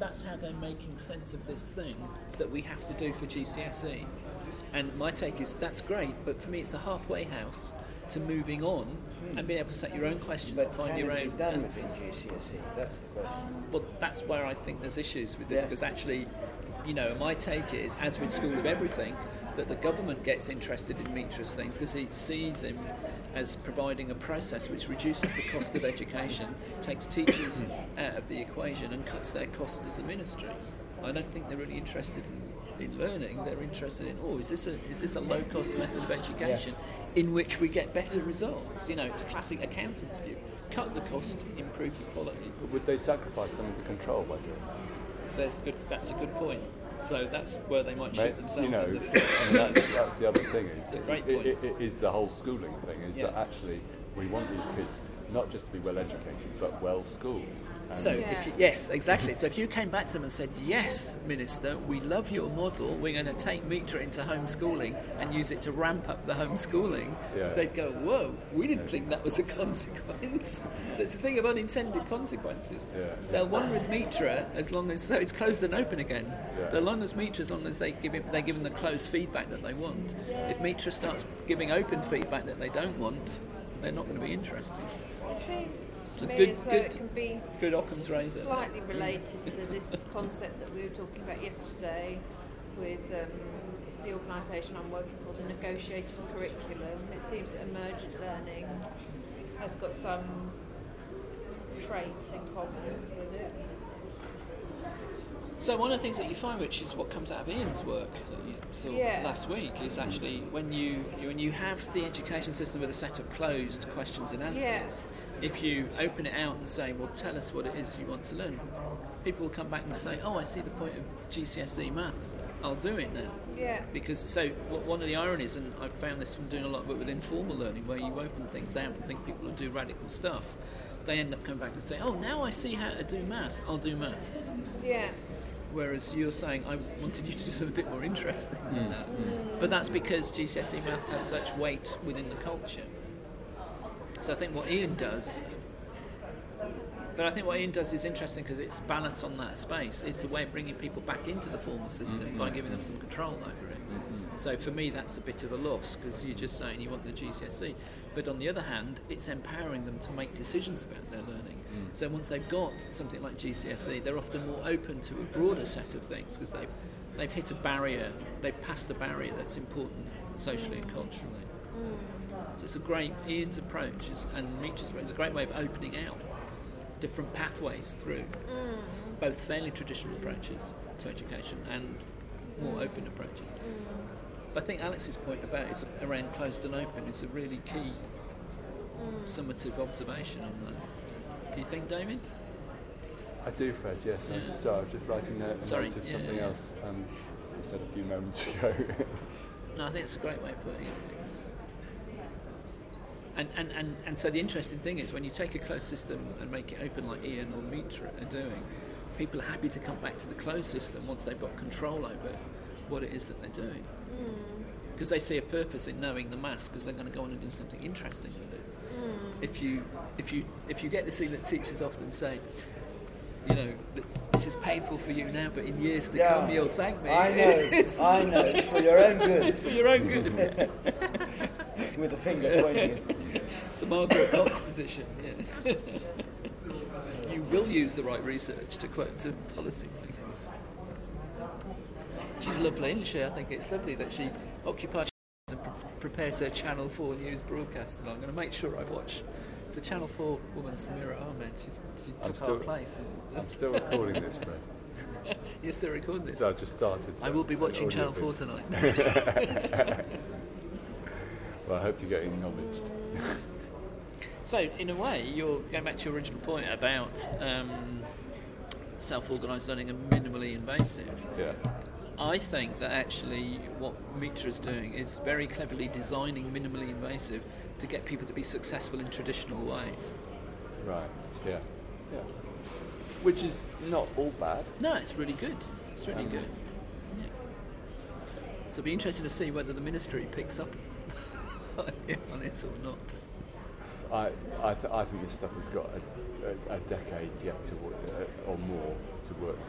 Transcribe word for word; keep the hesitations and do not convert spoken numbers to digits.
that's how they're making sense of this thing that we have to do for G C S E. And my take is that's great, but for me it's a halfway house to moving on mm. and being able to set your own questions but and find can your it own be done answers. within G C S E? That's the question. Well, that's where I think there's issues with this, because yeah. actually, you know, my take is, as with School of Everything, that the government gets interested in Mitra's things because it sees him as providing a process which reduces the cost of education, takes teachers out of the equation and cuts their cost as a ministry. I don't think they're really interested in, in learning. They're interested in, oh, is this a is this a low-cost method of education yeah. in which we get better results? You know, it's a classic accountant's view. Cut the cost, improve the quality. But would they sacrifice some of the control by doing that? There's a good, that's a good point. So that's where they might shoot themselves you know, in the foot. I mean, that's, that's the other thing. Is, it's a great it, point. It, it is the whole schooling thing, is yeah. that actually we want these kids not just to be well educated, but well schooled. So, yeah. if you, yes, exactly. So if you came back to them and said, yes, Minister, we love your model, we're going to take Mitra into homeschooling and use it to ramp up the homeschooling, yeah. they'd go, whoa, we didn't yeah. think that was a consequence. So it's a thing of unintended consequences. Yeah. They'll run with Mitra as long as, so it's closed and open again. Yeah. They'll run with Mitra as long as they give him, they give them the closed feedback that they want. If Mitra starts giving open feedback that they don't want, they're not going to be interested. It seems to me good, as though good, it can be good Occam's razor. Slightly related to this concept that we were talking about yesterday with um, the organisation I'm working for, the negotiated curriculum. It seems that emergent learning has got some traits in common with it. So one of the things that you find, which is what comes out of Ian's work that you saw yeah. last week, is actually when you when you have the education system with a set of closed questions and answers, yeah. if you open it out and say, well, tell us what it is you want to learn, people will come back and say, oh, I see the point of G C S E maths, I'll do it now. Yeah. Because so one of the ironies, and I've found this from doing a lot of work with informal learning, where you open things out and think people will do radical stuff, they end up coming back and say, oh, now I see how to do maths, I'll do maths. Yeah. Whereas you're saying, I wanted you to do something a bit more interesting mm. than that. Mm. But that's because G C S E maths has such weight within the culture. So I think what Ian does, but I think what Ian does is interesting because it's balance on that space. It's a way of bringing people back into the formal system mm-hmm. by giving them some control over it. Mm-hmm. So for me, that's a bit of a loss because you're just saying you want the G C S E. But on the other hand, it's empowering them to make decisions about their learning. Mm. So once they've got something like G C S E, they're often more open to a broader set of things because they've, they've hit a barrier, they've passed a barrier that's important socially and culturally. Mm. So it's a great, Ian's approach is, and Mitra's approach is a great way of opening out different pathways through mm. both fairly traditional approaches to education and more mm. open approaches. Mm. I think Alex's point about it's around closed and open is a really key mm. summative observation on that. Do you think, Damien? I do, Fred, yes. Yeah. I'm, sorry, I was just writing a Sorry. note of yeah, something yeah. else um, you said a few moments ago. No, I think it's a great way of putting it. And, and, and, and so the interesting thing is when you take a closed system and make it open like Ian or Mitra are doing, people are happy to come back to the closed system once they've got control over what it is that they're doing. Because mm. they see a purpose in knowing the maths because they're going to go on and do something interesting with it. Mm. If you if you if you get this thing that teachers often say, you know, this is painful for you now, but in years to yeah. come you'll thank me. I know, I know, it's for your own good. It's for your own good. With a finger pointing. The Margaret Cox position, yeah. You will use the right research to quote to policymakers. She's lovely, isn't she? I think it's lovely that she occupies and pre- prepares her Channel four news broadcast, and I'm going to make sure I watch. It's the Channel four woman, Samira Ahmed. She's, she took still, our place. I'm still recording this, Fred. You're still recording this? So I just started. So I will be watching Channel four tonight. Well, I hope you're getting knowledge. So, in a way, you're going back to your original point about um, self-organised learning and minimally invasive. Yeah. I think that actually what Mitra is doing is very cleverly designing minimally invasive to get people to be successful in traditional ways. Right, yeah. yeah. Which is not all bad. No, it's really good. It's really um, good. Yeah. So it'll be interesting to see whether the ministry picks up on it or not. I I, th- I think this stuff has got a, a, a decade yet to work, uh, or more to work